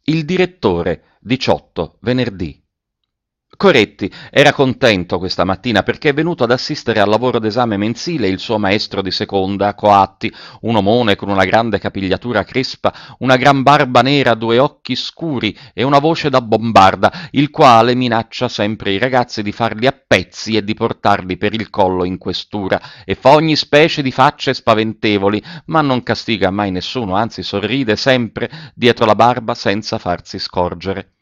Il direttore, 18, venerdì. Coretti era contento questa mattina perché è venuto ad assistere al lavoro d'esame mensile il suo maestro di seconda, Coatti, un omone con una grande capigliatura crespa, una gran barba nera, due occhi scuri e una voce da bombarda, il quale minaccia sempre i ragazzi di farli a pezzi e di portarli per il collo in questura e fa ogni specie di facce spaventevoli, ma non castiga mai nessuno, anzi sorride sempre dietro la barba senza farsi scorgere.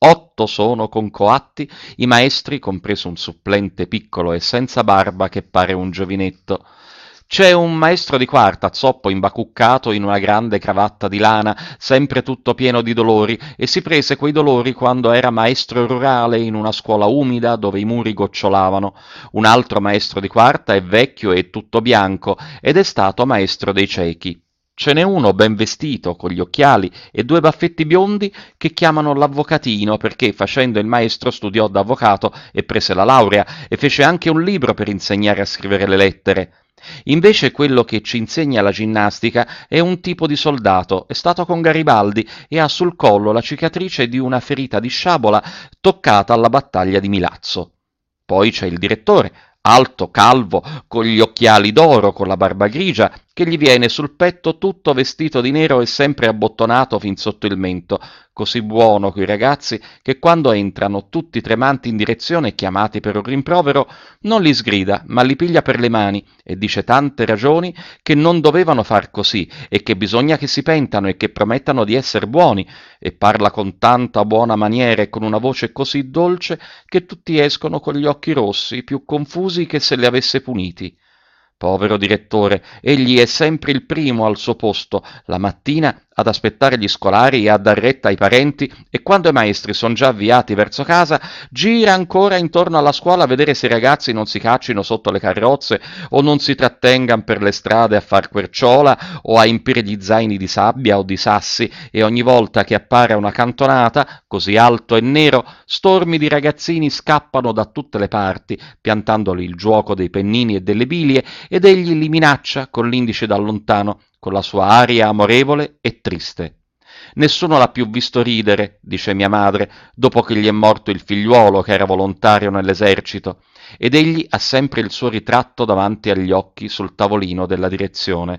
8 sono con Coatti i maestri, compreso un supplente piccolo e senza barba che pare un giovinetto. C'è un maestro di quarta, zoppo imbacuccato in una grande cravatta di lana, sempre tutto pieno di dolori, e si prese quei dolori quando era maestro rurale in una scuola umida dove i muri gocciolavano. Un altro maestro di quarta è vecchio e tutto bianco ed è stato maestro dei ciechi. Ce n'è uno ben vestito, con gli occhiali e due baffetti biondi che chiamano l'avvocatino perché facendo il maestro studiò da avvocato e prese la laurea e fece anche un libro per insegnare a scrivere le lettere. Invece quello che ci insegna la ginnastica è un tipo di soldato, è stato con Garibaldi e ha sul collo la cicatrice di una ferita di sciabola toccata alla battaglia di Milazzo. Poi c'è il direttore, alto, calvo, con gli occhiali d'oro, con la barba grigia, che gli viene sul petto tutto vestito di nero e sempre abbottonato fin sotto il mento, così buono coi ragazzi che quando entrano tutti tremanti in direzione e chiamati per un rimprovero, non li sgrida, ma li piglia per le mani e dice tante ragioni che non dovevano far così e che bisogna che si pentano e che promettano di essere buoni, e parla con tanta buona maniera e con una voce così dolce che tutti escono con gli occhi rossi, più confusi che se li avesse puniti. Povero direttore, egli è sempre il primo al suo posto, la mattina ad aspettare gli scolari e a dar retta ai parenti, e quando i maestri son già avviati verso casa, gira ancora intorno alla scuola a vedere se i ragazzi non si caccino sotto le carrozze o non si trattengan per le strade a far querciola o a empire gli zaini di sabbia o di sassi, e ogni volta che appare una cantonata, così alto e nero, stormi di ragazzini scappano da tutte le parti, piantandoli il giuoco dei pennini e delle bilie, ed egli li minaccia con l'indice da lontano, con la sua aria amorevole e triste. Nessuno l'ha più visto ridere, dice mia madre, dopo che gli è morto il figliuolo che era volontario nell'esercito, ed egli ha sempre il suo ritratto davanti agli occhi sul tavolino della direzione.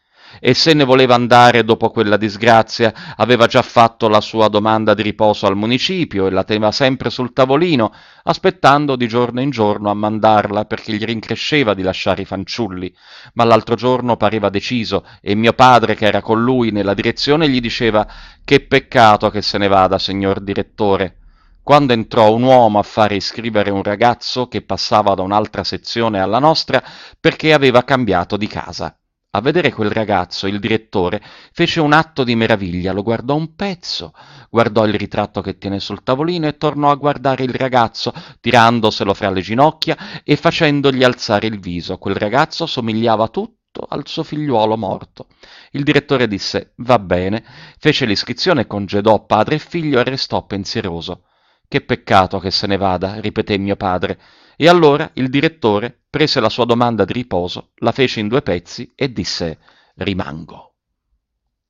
E se ne voleva andare dopo quella disgrazia, aveva già fatto la sua domanda di riposo al municipio e la teneva sempre sul tavolino, aspettando di giorno in giorno a mandarla perché gli rincresceva di lasciare i fanciulli. Ma l'altro giorno pareva deciso e mio padre, che era con lui nella direzione, gli diceva: «Che peccato che se ne vada, signor direttore». Quando entrò un uomo a fare iscrivere un ragazzo che passava da un'altra sezione alla nostra perché aveva cambiato di casa. A vedere quel ragazzo, il direttore fece un atto di meraviglia, lo guardò un pezzo, guardò il ritratto che tiene sul tavolino e tornò a guardare il ragazzo, tirandoselo fra le ginocchia e facendogli alzare il viso. Quel ragazzo somigliava tutto al suo figliuolo morto. Il direttore disse: «Va bene», fece l'iscrizione, congedò padre e figlio e restò pensieroso. «Che peccato che se ne vada», ripeté mio padre. E allora il direttore prese la sua domanda di riposo, la fece in due pezzi e disse: «Rimango».